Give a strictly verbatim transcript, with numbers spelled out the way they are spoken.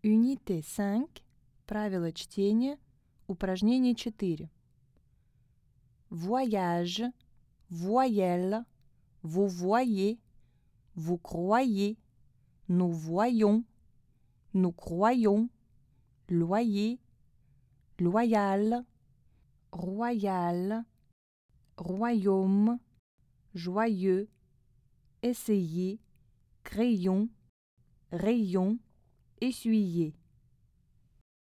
Unité cinq, правила чтения, упражнение четыре. Voyage, voyelle, vous voyez, vous croyez, nous voyons, nous croyons, loyer, loyal, royal, royaume, joyeux, essayer, crayon, rayon, essuyer.